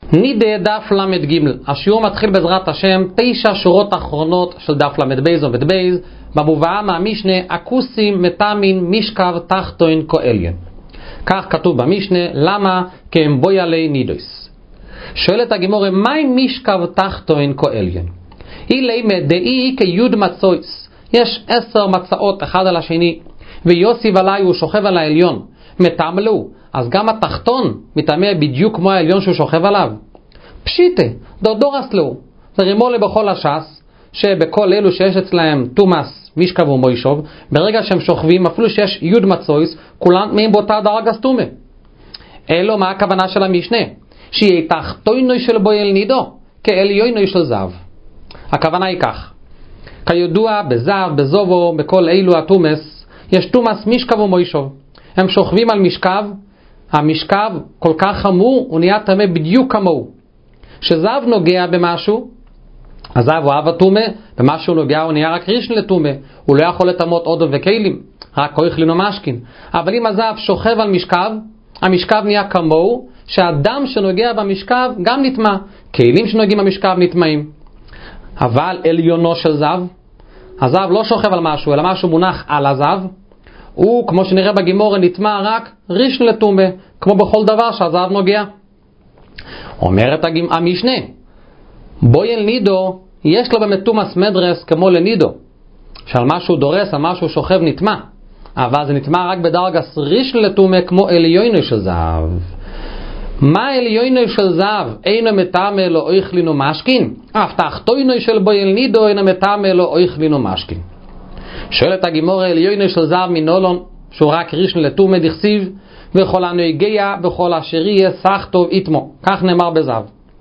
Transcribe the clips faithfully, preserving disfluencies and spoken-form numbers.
נידה דף למד גימל. השיעור מתחיל בעזרת השם תשע שורות אחרונות של דף למד בייז או בית בייז, במובאה מהמשנה הכוסים מטמין משכב תחתון כעליין. כך כתוב במשנה, למה כאמבוי עלי נידויס. שואלת הגמורה, מהי משכב תחתון כעליין? היא לימד דאי כיוד מצויס, יש עשר מצאות אחד על השני, ויוסיב עלי הוא שוכב על העליון, מטמלו, אז גם התחתון מטמא בדיוק כמו העליון שהוא שוכב עליו. פשיטה, דורדורס לו, זה רימולה בכל השס, שבכל אלו שיש אצלהם תומאס, משכב ומוישוב, ברגע שהם שוכבים, אפילו שיש יוד מצויס, כולם מהם באותה דרגס תומה. אלו מה הכוונה של המשנה? שיהיה תחתונו של בויל נידו, כעליונו של זב. הכוונה היא כך, כידוע בזב, בזובו, בכל אלו התומאס, יש תומאס משכב ומוישוב. הם שוכבים על משכב, המשכב כל כך חמור, הוא נהיה טמא בדיוק כמוהו. שזב נוגע במשהו, הזב הוא אב התומה, במשהו נוגע הוא נהיה רק ראשון לתומה, הוא לא יכול לטמות אודום וכלים, רק כוח לינו משכין. אבל אם הזב שוכב על משכב, המשכב נהיה כמוהו, שהדם שנוגע במשכב גם נטמא, כלים שנוגעים במשכב נטמאים. אבל עליונו של זב, הזב לא שוכב על משהו, אלא משהו מונח על הזב, הוא, כמו שנראה בגימורה, נטמא רק ראשון לתומה, כמו בכל דבר שהזב נוגע. אומרת המשנה, בויל נידו, יש לו באמת תומאס מדרס כמו לנידו, שעל משהו דורס, על משהו שוכב נטמא, אבל זה נטמא רק בדרגס ראשון לתומה כמו עליונו של זב. מה עליונו של זב? אינו מטמא לו אוכלינו משכין, אף תחתונו של בויל נידו אינו מטמא לו אוכלינו משכין. שואלת הגימורה, עליונו של זב מנולון, שהוא רק ראשון לתומה דכסיב, וכל הנויגע בכל אשר יהיה תחתוב איתמו, כך נאמר בזב.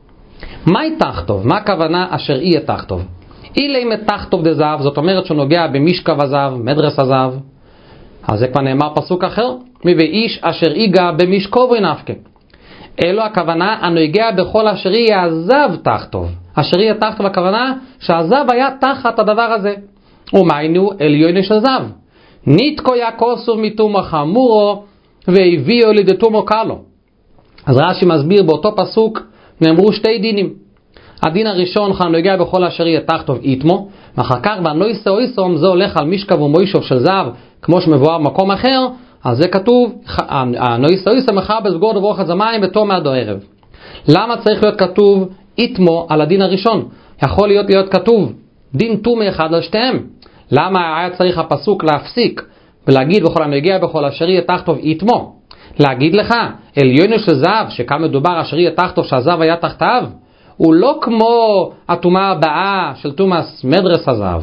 מהי תחתוב? מה הכוונה אשר יהיה תחתוב? אילי מתחתוב דזב, זאת אומרת שהוא נוגע במשכב הזב, מדרס הזב. אז זה כבר נאמר פסוק אחר, מבאיש אשר ייגע במשכובו נפקה. אלו הכוונה הנוגע בכל אשר יהיה הזב תחתוב. אשר יהיה תחתוב הכוונה שהזב היה תחת הדבר הזה. ומיינו עליונו של זב. ניתקו יקוסו מתומו חמורו והביאו לידתומו קלו. אז רש"י מסביר באותו פסוק נאמרו שתי דינים. הדין הראשון נוגע בכל אשר יהיה תחתוב איתמו, ואחר כך בנויסה אויסום זה הולך על משכב ומוישוב של זב, כמו שמבואר במקום אחר, אז זה כתוב הנויסה אויסום מחבר סגור דברוך הזמיים בתום עד הערב. למה צריך להיות כתוב איתמו על הדין הראשון? יכול להיות להיות כתוב דין תומא אחד על שתיהם. למה היה צריך הפסוק להפסיק ולהגיד בכל הנוגע בכל אשר יהיה תחתוב איתמו? להגיד לך, עליונו של זב, שכאן מדובר אשר יהיה תחתוב שהזב היה תחתיו, הוא לא כמו התומה הבאה של תומאס מדרס הזב.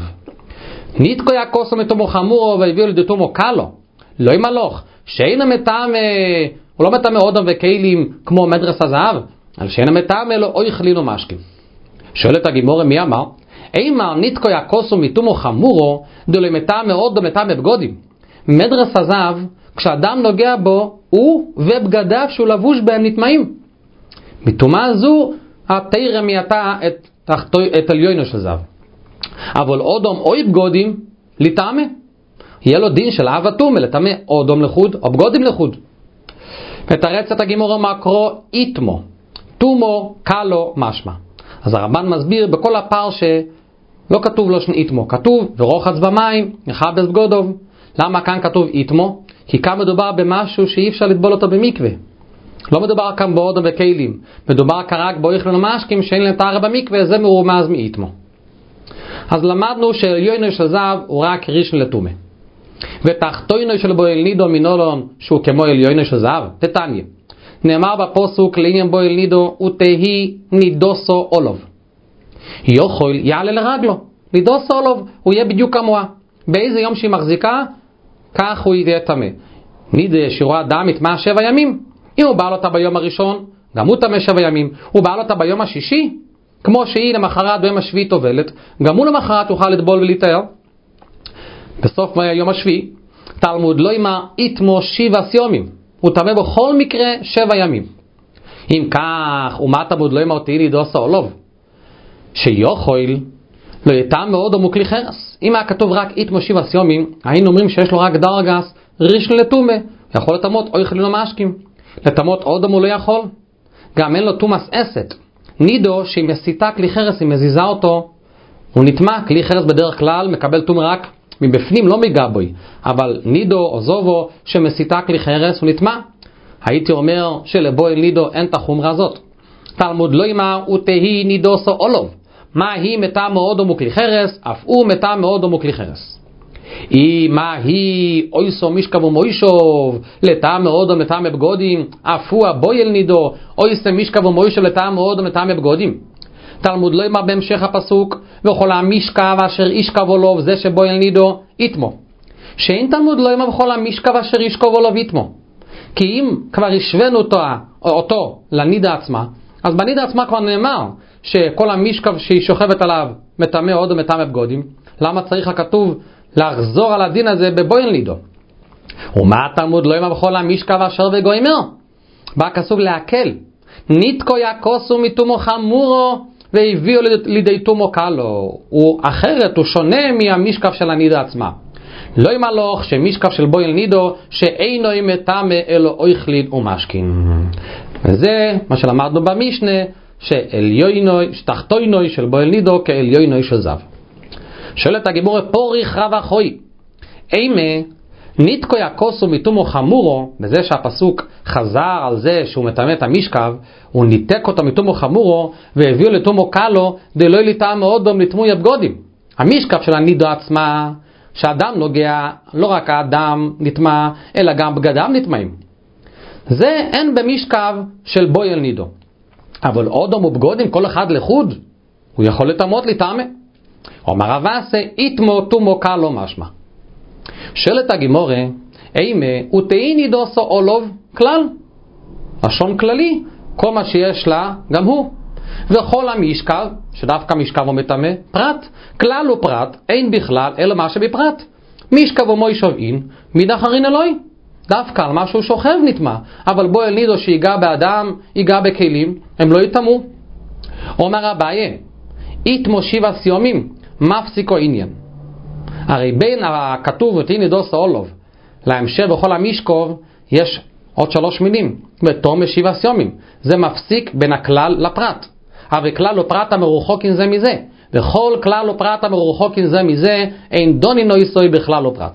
ניתקו יקוסו מתומו חמורו והביאו לידתומו קלו. לא ימלוך, שאין המטמא, הוא לא מטמא אודם וכלים כמו מדרס הזב, אבל שאין המטמא לו אוכלינו משכין. שואלת הגימורה, מי אמר? אימר ניתקו יקוסו מתומו חמורו דלא מטמא אודם מטמא בגודים. מדרס הזב, כשאדם נוגע בו, הוא ובגדיו שהוא לבוש בהם נטמאים. מתומה זו, התירה מייתה את, תחתו, את עליונו של זב. אבל אודום אוי בגודים, לטמא. יהיה לו דין של אב התומה, לטמא אודום לחוד, או בגודים לחוד. מתרץ את הגימורה מקרו, איתמו. תומו, קלו, משמע. אז הרמב"ן מסביר בכל הפרשה, לא כתוב לו שני איתמו, כתוב ורוחץ במים, יחבס בגודוב. למה כאן כתוב איתמו? כי כאן מדובר במשהו שאי אפשר לטבול אותו במקווה. לא מדובר כאן באודם וכלים. מדובר כרק באוכלינו משכין שאין להם טהרה במקווה, זה מרומז מאיתמו. אז למדנו שעליונו של זב הוא רק ראשון לתומה. ותחתונו של בויל נידו מנולון שהוא כמו עליונו של זב, תתניא. נאמר בפסוק לעניין בויל נידו ותהי נידוסו אולוב. יוכל יעלה לרגלו. נידוסו אולוב, הוא יהיה בדיוק כמוה. באיזה יום שהיא מחזיקה, כך הוא יהיה טמא. נידה שירו אדם יטמא שבע ימים. אם הוא בעל אותה ביום הראשון, גם הוא טמא שבע ימים. הוא בעל אותה ביום השישי, כמו שהיא למחרת ביום השביעי טובלת, גם הוא למחרת יוכל לטבול ולהיטהר. בסוף יום השביעי, תלמוד לא יאמר איתמו שבע ימים. הוא טמא בכל מקרה שבע ימים. אם כך, ומה תלמוד לא יאמר תהי נידוסו אולוב? שיוכל לא יטמא מאוד או כלי חרס. אם היה כתוב רק איתמו שבע ימים, היינו אומרים שיש לו רק דרגס ראשון לתומה. יכול לטמות או יכולים משקים. לטמות אודם הוא לא יכול. גם אין לו תומס אסת. נידו שהיא מסיתה כלי חרס, היא מזיזה אותו, הוא נטמע. כלי חרס בדרך כלל מקבל תום רק מבפנים, לא מגבוי. אבל נידו או זובו שמסיתה כלי חרס, הוא נטמע. הייתי אומר שלבויל נידו אין את החומרה הזאת. תלמוד לא יאמר ותהי נידוסו אולוב. מה היא מתה מאוד או מוכלי חרס, אף הוא מתה מאוד או מוכלי חרס. היא מה היא אויסו משכב ומוישוב לטעה מאוד או מטעה בגודים, אף הוא הבויל נידו אויסו משכב ומוישוב לטעה מאוד או מטעה בגודים. תלמוד לא יאמר בהמשך הפסוק וכל המשכב אשר ישכב אולוב זה שבויל נידו יתמו. שאין תלמוד לא יאמר וכל המשכב אשר ישכב אולוב יתמו. כי אם כבר השווינו אותו, אותו לנידה עצמה, אז בנידה עצמה כבר נאמר שכל המשכב שהיא שוכבת עליו מטמא עוד או מטמא בגודים. למה צריך הכתוב לחזור על הדין הזה בבויל נידו? ומה התלמוד לא יאמר בכל המשכב אשר וגוימר? בא כסוג להקל. ניתקו יקוסו מתומו חמורו והביאו לידי תומו קלו. הוא אחרת, הוא שונה מהמשכב של הנידה עצמה. לא ימלוך שמשכב של בויל נידו שאינו מטמא אלו אויכלין ומשכין. וזה מה שלמדנו במשנה, שעליונוי, שתחתונוי של בויל נידו כעליונוי של זב. שואלת הגימור פוריך רב אחוי, אימה ניתקו יקוסו מתומו חמורו, בזה שהפסוק חזר על זה שהוא מטמא את המשכב, הוא ניתק אותו מתומו חמורו והביאו לתומו קלו דלוי ליטעה מאוד בם לתמוי הבגודים. המשכב של הנידו עצמה, שאדם נוגע, לא רק האדם נטמע, אלא גם בגדם נטמעים. זה אין במשכב של בויל נידו. אבל אודום ובגודים, כל אחד לחוד, הוא יכול לטמאות לטעמה. אומר אבסה, איתמו תומו קלו משמע. שאלת הגימורה, אימה, ותהי נידוסו אולוב כלל. לשון כללי, כל מה שיש לה, גם הוא. וכל המשכב, שדווקא משכב הוא מטמא, פרט. כלל הוא פרט, אין בכלל, אלא מה שבפרט. משכב ומוישוב אין, מדחרין אלוהי. דווקא על משהו שוכב נטמע, אבל בויל נידו שיגע באדם, ייגע בכלים, הם לא יטמאו. אומר אביי, איתמו שבעה סיומים, מפסיקו עניין. הרי בין הכתוב ותהי נידוסו אולוב להמשך בכל המשכב יש עוד שלוש מילים, ותום שבעה סיומים. זה מפסיק בין הכלל לפרט. אבל כלל ופרט המרוחוקין זה מזה, וכל כלל ופרט המרוחוקין זה מזה, אין דוני נויסוי בכלל ופרט.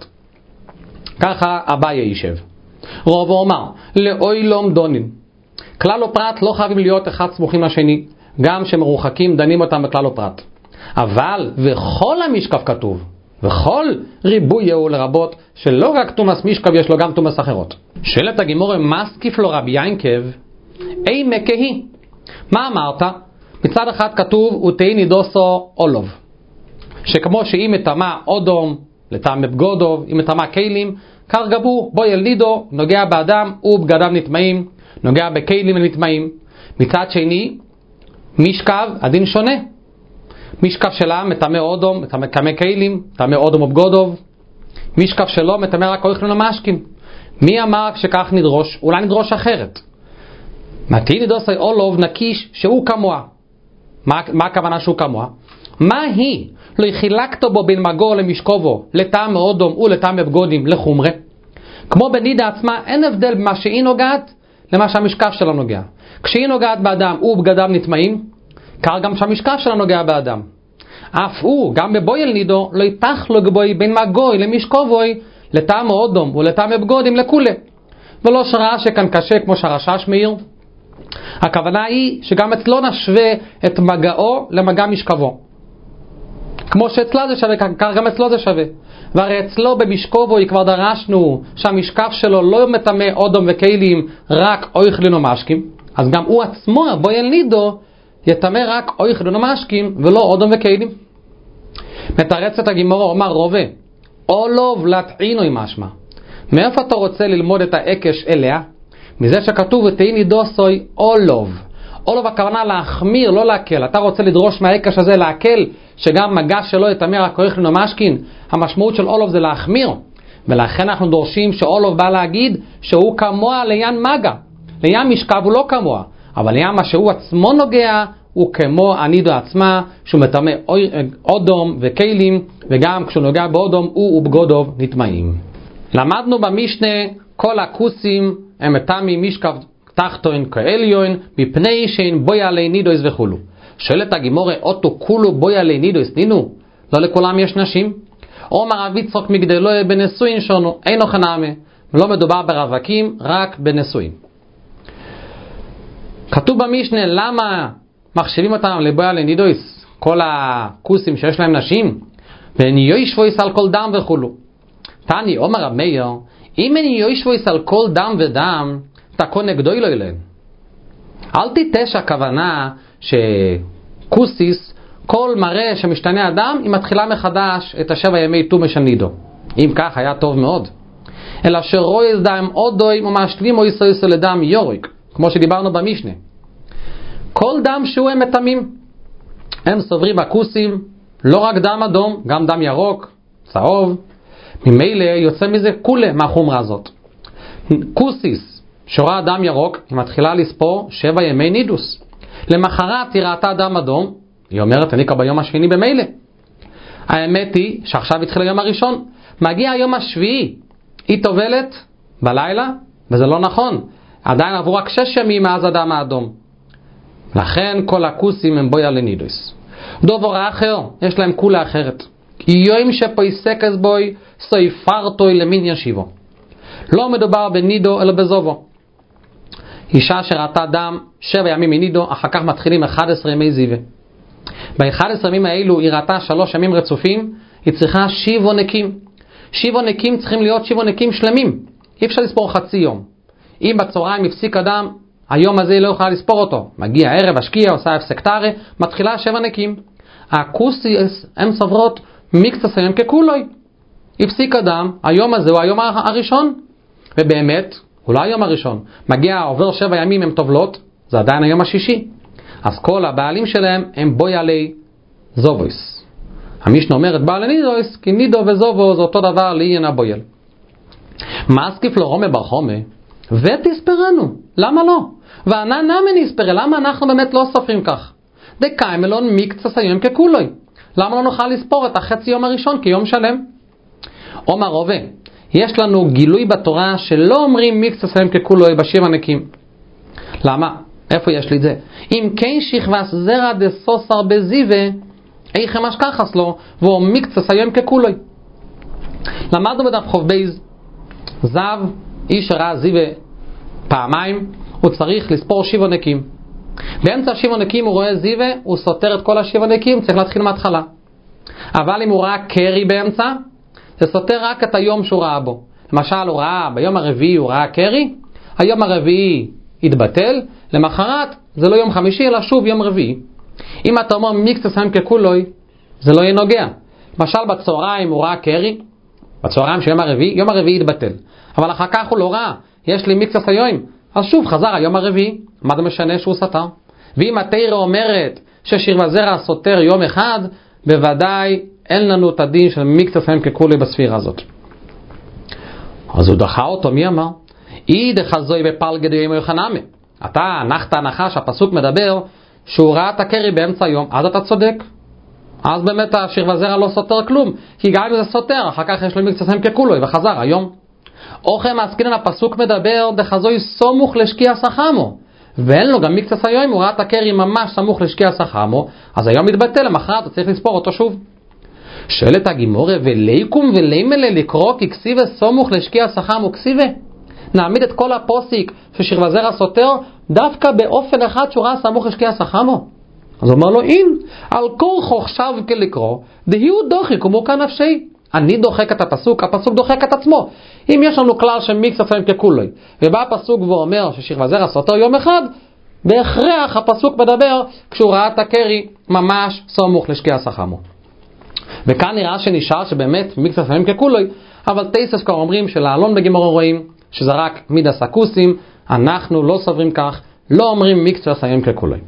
ככה אביי יישב. רוב אומר, לאוי לום דונין. כלל ופרט לא חייבים להיות אחד סמוכים לשני, גם שמרוחקים דנים אותם בכלל ופרט. אבל וכל המשכב כתוב, וכל ריבוי יהוא לרבות, שלא רק תומס משכב יש לו גם תומס אחרות. שאלת הגימורה, מה סקיף לו רבי ינקב? אי מקהי. מה אמרת? מצד אחד כתוב, ותהי נידוסו אולוב. שכמו שהיא מטמא אודום, לטעמי בגודוב, היא מטמא כלים, כך גבור, בויל נידו, נוגע באדם ובגדם נטמאים, נוגע בכלים ונטמאים. מצד שני, משכב, הדין שונה. משכב שלה מטמא אודום, מטמא כלים, מטמא אודום ובגודוב. משכב שלו מטמא רק אויכלין ומשכין. מי אמר שכך נדרוש? אולי נדרוש אחרת. מתהי נידוסו אולוב נקיש שהוא כמוה. מה, מה הכוונה שהוא כמוה? מה היא? לא חילקתו בו בין מגור למשכובו, לטעם אודום ולטעם בגודים לחומרה. כמו בנידה עצמה, אין הבדל במה שהיא נוגעת למה שהמשכב שלה נוגע. כשהיא נוגעת באדם ובגדם נטמאים, כך גם שהמשכב שלה נוגע באדם. אף הוא, גם בבויל נידו, לא יתח לו גבוי בין מגוי למשכובוי, לטעם אודום ולטעם בגודים לכולה. ולא שראה שכאן קשה כמו שהרשש מאיר. הכוונה היא שגם אצלו נשווה את מגעו למגע משכבו. כמו שאצלה זה שווה, כך גם אצלו זה שווה. והרי אצלו במשכובו כבר דרשנו שהמשכב שלו לא מטמא אודום וכלים רק אויכלין ומשכים, אז גם הוא עצמו, בויל נידו, יטמא רק אויכלין ומשכים ולא אודום וכלים. מתרצת הגימורה, אומר רובה, אולוב לטעינוי משמע. מאיפה אתה רוצה ללמוד את העקש אליה? מזה שכתוב ותהי נידוסוי אולוב. אולוב הכוונה להחמיר, לא להקל. אתה רוצה לדרוש מהעקש הזה להקל, שגם מגע שלו יטמא רק אויכלין ומשכין. המשמעות של אולוב זה להחמיר. ולכן אנחנו דורשים שאולוב בא להגיד שהוא כמוה לעניין מגע. לעניין משכב הוא לא כמוה. אבל לעניין מה שהוא עצמו נוגע, הוא כמו הנידו עצמה, שהוא מטמא אודום וכלים, וגם כשהוא נוגע באודום הוא ובגודוב נטמאים. למדנו במשנה כל הכוסים הם מטמאים משכב תחתון כאליון, מפני שאין בויה לנידויס וכולו. שואלת הגימורה, אותו כולו בויה לנידויס, נינו, לא לכולם יש נשים? אומר רב יצחק מגדלוי בנשואים שונו, אין אוכל נעמה, לא מדובר ברווקים, רק בנשואים. כתוב במשנה, למה מחשבים אותם לבויה לנידויס, כל הכוסים שיש להם נשים? ואין יושבויס על כל דם וכולו. תני, אומר רב מאיר, אם אין יושבויס על כל דם ודם, תקון נגדוי לו אליהם. אל תיטש הכוונה שכוסיס, כל מראה שמשתנה אדם, היא מתחילה מחדש את השבע ימי תומש הנידו. אם כך, היה טוב מאוד. אלא שרויז דם אודוי ומשלים או יסויסו לדם יוריק, כמו שדיברנו במשנה. כל דם שהוא הם מטמאים. הם סוברים הכוסים, לא רק דם אדום, גם דם ירוק, צהוב. ממילא יוצא מזה כולה מהחומרה הזאת. כוסיס, שורה דם ירוק, היא מתחילה לספור שבע ימי נידוס. למחרת היא ראתה דם אדום, היא אומרת, אני כבר ביום השביעי במילא. האמת היא שעכשיו התחיל היום הראשון. מגיע היום השביעי, היא טובלת בלילה, וזה לא נכון. עדיין עברו רק שש ימים מאז הדם האדום. לכן כל הכוסים הם בויה לנידוס. דובר אחר, יש להם כולה אחרת. יום שפויסקס בוי, סויפרטוי למין ישיבו. לא מדובר בנידו אלא בזובו. אישה שראתה דם שבע ימים מנידו, אחר כך מתחילים אחד עשר ימי זיווה. ב-אחד עשר ימים האלו היא ראתה שלוש ימים רצופים, היא צריכה שיבו נקים. שיבו נקים צריכים להיות שיבו נקים שלמים. אי אפשר לספור חצי יום. אם בצהריים הפסיק אדם, היום הזה היא לא יכולה לספור אותו. מגיע ערב, השקיע, עושה הפסקטרי, מתחילה שבע נקים. הכוסיס, הם סוברות מקצת היום ככולוי. הפסיק אדם, היום הזה הוא היום הראשון. ובאמת, הוא לא היום הראשון. מגיע, עובר שבע ימים, הם טובלות, זה עדיין היום השישי. אז כל הבעלים שלהם הם בויאלי זובויס. המשנה אומרת בעלי נידויס, כי נידו וזובו זה אותו דבר לעניין הבויל. מה סקיף לו רומי בר חומה? ותספרנו, למה לא? וענה נמי נספרה, למה אנחנו באמת לא סופרים כך? דקיימלון מקצת היום ככולוי. למה לא נוכל לספור את החצי יום הראשון כיום שלם? אומר רובה, יש לנו גילוי בתורה שלא אומרים מקצת היום ככולוי בשבע נקים. למה? איפה יש לי את זה? אם כן שכבס זרע דסוסר בזיווה, איך ממש כחס לו, והוא מקצת היום ככולוי. למדנו בדף חוב בייז, זב, איש ראה זיווה פעמיים, הוא צריך לספור שבע נקים. באמצע שבע נקים הוא רואה זיווה, הוא סותר את כל השבע נקים, צריך להתחיל מההתחלה. אבל אם הוא ראה קרי באמצע, זה סותר רק את היום שהוא ראה בו. למשל הוא ראה, ביום הרביעי הוא ראה קרי, היום הרביעי התבטל, למחרת זה לא יום חמישי אלא שוב יום רביעי. אם אתה אומר מקצת סיים ככולוי, זה לא יהיה נוגע. למשל בצהריים הוא ראה קרי, בצהריים של יום הרביעי, יום הרביעי התבטל. אבל אחר כך הוא לא ראה, יש לי מקצת היום, אז שוב חזר היום הרביעי, מה זה משנה שהוא סתר? ואם התורה אומרת ששיר וזרע סותר יום אחד, בוודאי אין לנו את הדין של מקצת סיים ככולוי בספירה הזאת. אז הוא דחה אותו, מי אמר? אי דחזוי בפלגי דיום יוחנמי. אתה הנחת הנחה שהפסוק מדבר שהוא ראה את הקרי באמצע היום, אז אתה צודק. אז באמת השיר וזרע לא סותר כלום, כי גם אם זה סותר, אחר כך יש לו מקצת סיים ככולוי וחזר היום. אוכם העסקינן הפסוק מדבר דחזוי סמוך לשקיע סחמו, ואין לו גם מקצת היום, הוא ראה את הקרי ממש סמוך לשקיע סחמו, אז היום מתבטל, למחרת הוא צריך לספור אותו שוב. שואלת הגימורה, וליקום ולימלה לקרוא כי כסיבה סמוך לשקיע סחמו כסיבה? נעמיד את כל הפוסיק ששיר וזרע סותר דווקא באופן אחד שהוא ראה סמוך לשקיע סחמו. אז הוא אומר לו, אין, על כל חושב כלקרוא, דהיו דוחק ומוקע נפשי. אני דוחק את הפסוק, הפסוק דוחק את עצמו. אם יש לנו כלל שמקצת סיים ככולוי, ובא הפסוק ואומר ששיר וזרע סותר יום אחד, בהכרח הפסוק מדבר כשהוא ראה את הקרי ממש סמוך לשקיע סחמו. וכאן נראה שנשאר שבאמת מקצת סיים ככולוי, אבל תייסס כבר אומרים שלעלון בגימורה רואים שזה רק מידס הכוסים, אנחנו לא סוברים כך, לא אומרים מקצת סיים ככולוי.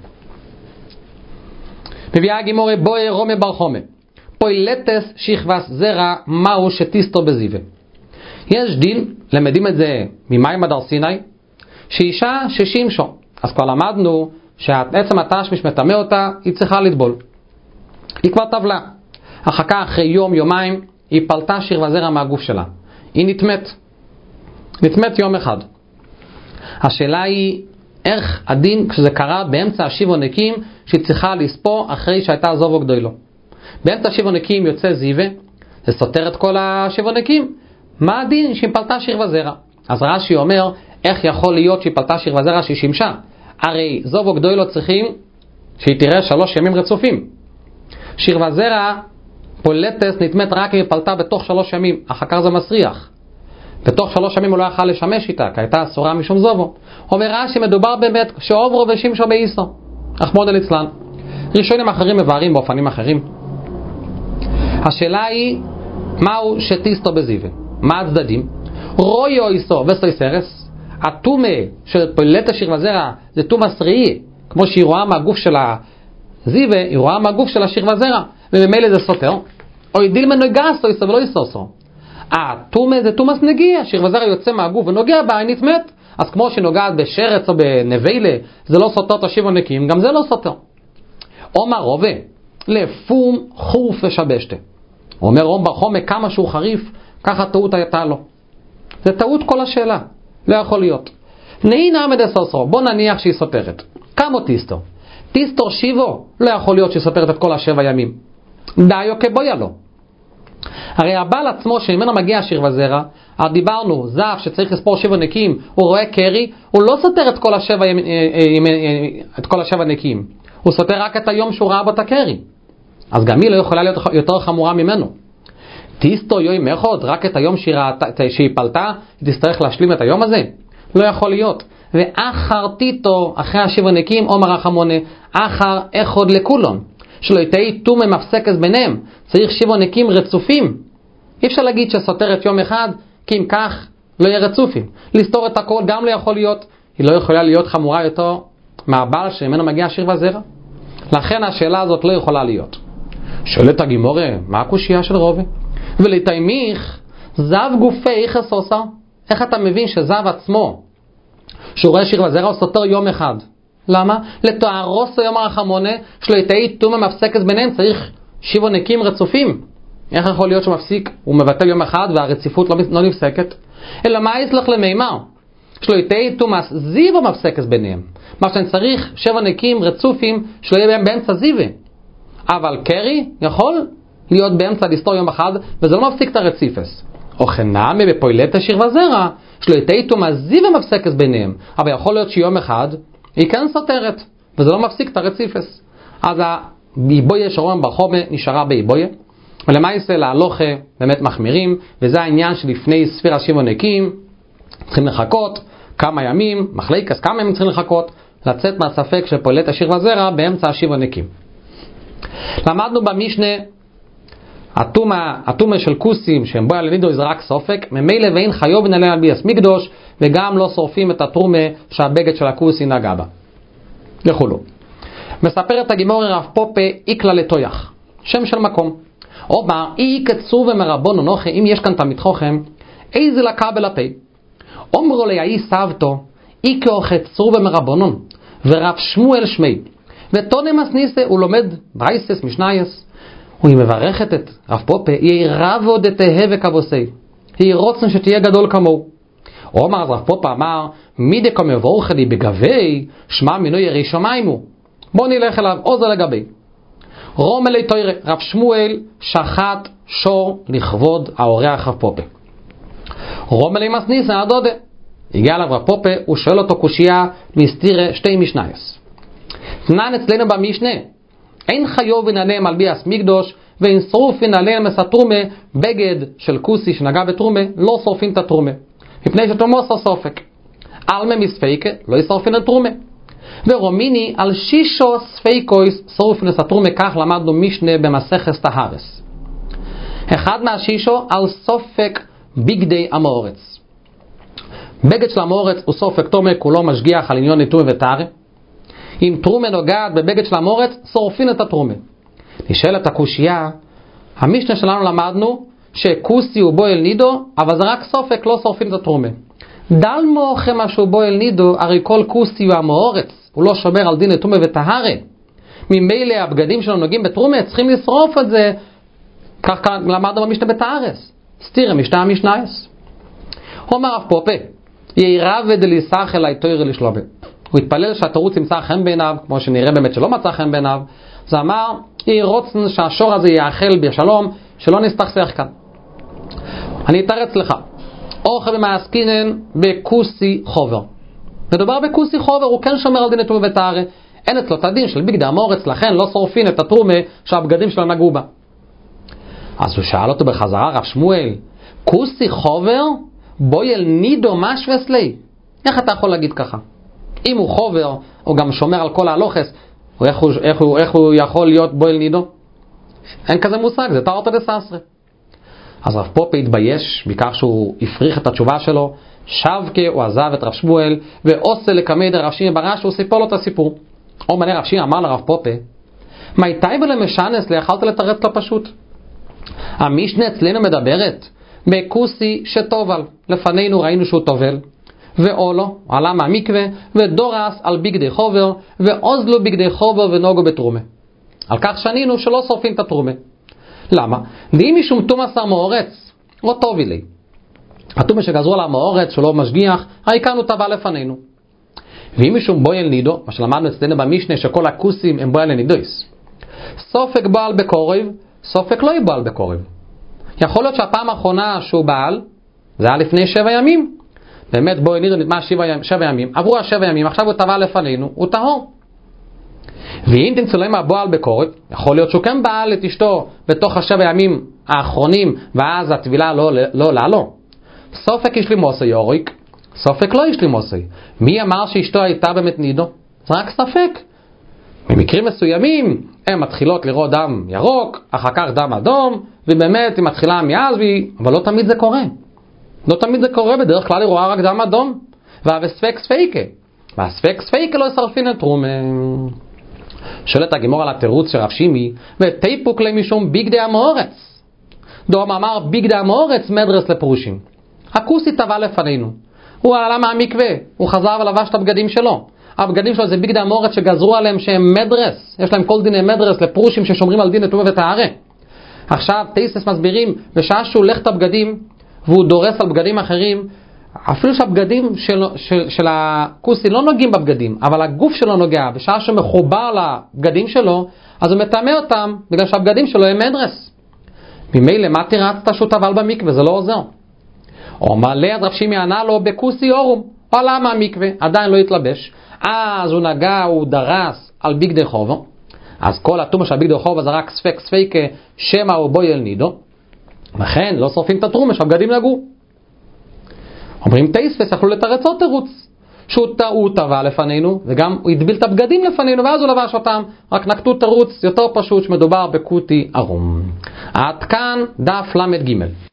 מביאה הגימורה בואי רומי בר חומה, פוילטס שכבס זרע מהו שתיסטו בזיווה. יש דין, למדים את זה ממים הדר סיני, שאישה ששימשו, אז כבר למדנו שעצם התשמיש מטמא אותה, היא צריכה לטבול. היא כבר טבלה. אחר כך אחרי יום יומיים היא פלטה שיר וזרע מהגוף שלה. היא נטמאת. נטמאת יום אחד. השאלה היא איך הדין כשזה קרה באמצע השיבונקים שהיא צריכה לספור אחרי שהייתה זובו גדולו. באמצע השיבונקים יוצא זיווה, זה סותר את כל השיבונקים. מה הדין שהיא פלטה שיר וזרע? אז רש"י אומר, איך יכול להיות שהיא פלטה שיר וזרע שהיא שימשה? הרי זובו גדולו צריכים שהיא תראה שלוש ימים רצופים. שיר וזרע פולטס נתמת רק אם היא פלטה בתוך שלוש ימים, אחר כך זה מסריח. בתוך שלוש ימים הוא לא יכל לשמש איתה, כי הייתה אסורה משום זובו. אומר רש"י, מדובר באמת שעוברו ושימשו באיסו. רחמנא ליצלן. ראשונים אחרים מבארים באופנים אחרים. השאלה היא, מהו שטיסטו בזיווה? מה הצדדים? רוי או איסו וסויסרס, התומה של פולטת שיר וזרע זה תומה סראי, כמו שהיא רואה מהגוף של הזיווה, היא רואה מהגוף של השיר וזרע, וממילא זה סותר. או ידיל מנוגס או איסו ולא איסוסו. התומה זה תומס נגיע, שיר וזרע יוצא מהגוף ונוגע בה, היא נתמת. אז כמו שנוגעת בשרץ או בנבלה, זה לא סותר את השיבונקים, גם זה לא סותר. אומר רובה, לפום חורף ושבשתה. הוא אומר רום בחומק כמה שהוא חריף, ככה טעות הייתה לו. זה טעות כל השאלה, לא יכול להיות. נהי נעמד אסוסרו, בוא נניח שהיא סותרת. כמה טיסטו? טיסטו שיבו, לא יכול להיות שהיא סותרת את כל השבע ימים. דיו כבויה לו. הרי הבעל עצמו שממנו מגיע שיר וזרע, דיברנו, זף שצריך לספור שבע נקים, הוא רואה קרי, הוא לא סותר את כל השבע, את כל השבע נקים. הוא סותר רק את היום שהוא ראה בו את הקרי. אז גם היא לא יכולה להיות יותר חמורה ממנו. טיסטו יוי מחוד, רק את היום שהיא פלטה, היא תצטרך להשלים את היום הזה? לא יכול להיות. ואחר טיטו, אחרי השבע נקים, אומר רחמונה, אחר אחד לכולון. שלא יתהי תומה מפסקס ביניהם, צריך שבע נקים רצופים. אי אפשר להגיד שסותרת יום אחד, כי אם כך לא יהיה רצופים. לסתור את הכל גם לא יכול להיות, היא לא יכולה להיות חמורה יותר מהבעל שממנו מגיע שיר וזרע. לכן השאלה הזאת לא יכולה להיות. שואלת הגימורה, מה הקושייה של רובה? ולתיימיך, זב גופי איך הסוסה? איך אתה מבין שזב עצמו, שהוא רואה שיר וזרע, הוא סותר יום אחד? למה? לתוארוס היום הרחמונה, שלא יתהי תומה מפסקס ביניהם, צריך שבע נקים רצופים. איך יכול להיות שהוא מפסיק, הוא מבטל יום אחד והרציפות לא, לא נפסקת? אלא מה יסלח למימר? שלא יתהי תומה זיווה מפסקס ביניהם. מה שאני צריך, שבע נקים רצופים, שלא יהיה בהם באמצע זיווה. אבל קרי יכול להיות באמצע לסתור יום אחד, וזה לא מפסיק את הרציפס. או חנמי בפוילת שיר וזרע, שלא יתהי תומה זיווה מפסקס ביניהם. אבל יכול להיות שיום אחד היא כן סותרת, וזה לא מפסיק את הרציפס. אז באיבויה שרום בחומה נשארה באיבויה, ולמעשה להלוכה באמת מחמירים, וזה העניין שלפני ספירה שיבונקים, צריכים לחכות כמה ימים, מחלקס כמה ימים צריכים לחכות, לצאת מהספק של פולט השיר וזרע באמצע השיבונקים. למדנו במשנה, התומה, התומה של כוסים שהם בויה לנידו זה רק סופק, ממילא ואין חיוב בנעלם על ביאס מקדוש, וגם לא שורפים את התרומה שהבגד של הכוסי נגע בה. לכולו. מספרת הגימור רב פופה איקלה לטויח, שם של מקום. אומר, אי קצור ומרבון ונוחה, אם יש כאן תמיד חוכם, איזה לקבל התי. אומרו ליהי סבתו, אי כאוחצור ומרבונון, ורב שמואל שמי. ותונם הסניסה, הוא לומד ברייסס משנייס, הוא מברכת את רב פופה, היא רב עוד את ההבק אבוסי. היא רוצן שתהיה גדול כמוהו. אומר אז רב פופה אמר, מידי כמבורך לי בגבי, שמע מינוי ירי שמיימו. בוא נלך אליו, עוזר לגבי. רום אלי תוירה, רב שמואל שחט שור לכבוד האורח רב פופה. רום אלי מסניסה הדודה. הגיע אליו רב פופה, הוא שואל אותו קושייה, מסתירה שתי משנייס. תנן אצלנו במשנה, אין חיוב ונעלם על ביאס מקדוש, ואין שרוף ונעלם מסתרומה, בגד של כוסי שנגע בתרומה, לא שורפין את התרומה. מפני שתרומו עושה סופק. אלמה מספיקה, לא ישרפין את תרומה. ורומיני על שישו ספיקויס שרופין את התרומה, כך למדנו משנה במסכת טהרס. אחד מהשישו על סופק בגדי המאורץ. בגד של המאורץ הוא סופק תרומה, כולו משגיח על עניון נטומא וטהרה. אם תרומה נוגעת בבגד של המאורץ, שורפין את התרומה. נשאלת הקושייה, המשנה שלנו למדנו שכוסי הוא בויל נידו, אבל זה רק סופק, לא שורפין את התרומה. דל מוכם משהו בויל נידו, הרי כל כוסי הוא המאורץ, הוא לא שומר על דין נטומא וטהרה. ממילא הבגדים שלנו נוגעים בתרומה, צריכים לשרוף את זה, כך למדנו במשנה בטהרס. סתירה משנה המשנייס. אומר רב פופה, יהי רב ודליסח אלי תוירה לשלובה. הוא התפלל שהתירוץ ימצא חן בעיניו, כמו שנראה באמת שלא מצא חן בעיניו. זה אמר, יהי רוצן שהשור הזה יאכל בשלום, שלא נסתכסך כאן. אני אתרץ לך. אוכל במעסקינן בכוסי חובר. מדובר בכוסי חובר, הוא כן שומר על דין תרומה וטהרה. אין אצלו את הדין של בגדי המורץ, לכן לא שורפין את התרומה שהבגדים שלו נגעו בה. אז הוא שאל אותו בחזרה, רב שמואל, כוסי חובר? בויל נידו משווס לי? איך אתה יכול להגיד ככה? אם הוא חובר, הוא גם שומר על כל ההלוכס, איך הוא, איך הוא, איך הוא יכול להיות בויל נידו? אין כזה מושג, זה תאורתא דססרא. אז רב פופה התבייש בכך שהוא הפריך את התשובה שלו, שבקה הוא עזב את רב שמואל, ועושה לקמי דר רב שמעי ברש, הוא סיפר לו את הסיפור. או מנה רב שמעי אמר לרב פופה, מי טייבה למשנס ליכלת לתרץ לו פשוט? המשנה אצלנו מדברת בכוסי שטובל, לפנינו ראינו שהוא טובל, ואולו עלה מהמקווה ודורס על בגדי חובר ועוזלו בגדי חובר ונוגו בתרומה. על כך שנינו שלא שורפים את התרומה. למה? ואם משום תום עשר מאורץ לא טובי לי, התומה שגזרו על המאורץ שלא משגיח, העיקרנו טבע לפנינו. ואם משום בויל נידו, מה שלמדנו אצלנו במשנה שכל הכוסים הם בויל נידויס, סופק בעל בקורב, סופק לא יבעל בקורב. יכול להיות שהפעם האחרונה שהוא בעל זה היה לפני שבע ימים, באמת בויל נידו נתמה שבע, שבע ימים, עברו השבע ימים, עכשיו הוא טבע לפנינו, הוא טהור. ואם תמצא להם הבועל בקורב, יכול להיות שהוא כן בעל את אשתו בתוך השבע ימים האחרונים, ואז הטבילה לא לא לעלו. סופק יש לי מוסי יוריק, סופק לא יש לי מוסי. מי אמר שאשתו הייתה באמת נידו? זה רק ספק. במקרים מסוימים הן מתחילות לראות דם ירוק, אחר כך דם אדום, ובאמת היא מתחילה מאז, אבל לא תמיד זה קורה. לא תמיד זה קורה, בדרך כלל היא רואה רק דם אדום. והספק ספיקה. והספק ספיקה לא ישרפין את רום. שואלת הגימור על התירוץ של רב שמעי, ותיפוק לי משום בגדי המאורץ. דום אמר בגדי המאורץ מדרס לפרושים. הכוסי טבע לפנינו. הוא עלה מהמקווה, הוא חזר ולבש את הבגדים שלו. הבגדים שלו זה בגדי המאורץ שגזרו עליהם שהם מדרס. יש להם כל דיני מדרס לפרושים ששומרים על דין תרומה וטהרה. עכשיו תייסס מסבירים, בשעה שהוא הולך את הבגדים והוא דורס על בגדים אחרים, אפילו שהבגדים של, של, של הכוסי לא נוגעים בבגדים, אבל הגוף שלו נוגע, בשעה שמחובר לבגדים שלו, אז הוא מטמא אותם, בגלל שהבגדים שלו הם מדרס. ממילא מה תירצת שהוא טבל במקווה? זה לא עוזר. או מלא אז רב שמעי ענה לו בכוסי אורום, הוא עלה מהמקווה, עדיין לא התלבש, אז הוא נגע, הוא דרס על בגדי חובו, אז כל התומה של בגדי חובו זה רק ספק ספיקה שמא הוא בויל נידו, לכן לא שורפים את התרומה שהבגדים נגעו. אומרים תייספס יכלו לתרץ עוד תירוץ, שהוא טבע לפנינו וגם הוא הדביל את הבגדים לפנינו ואז הוא לבש אותם, רק נקטו תירוץ יותר פשוט שמדובר בקוטי ערום. עד כאן דף למד ג'.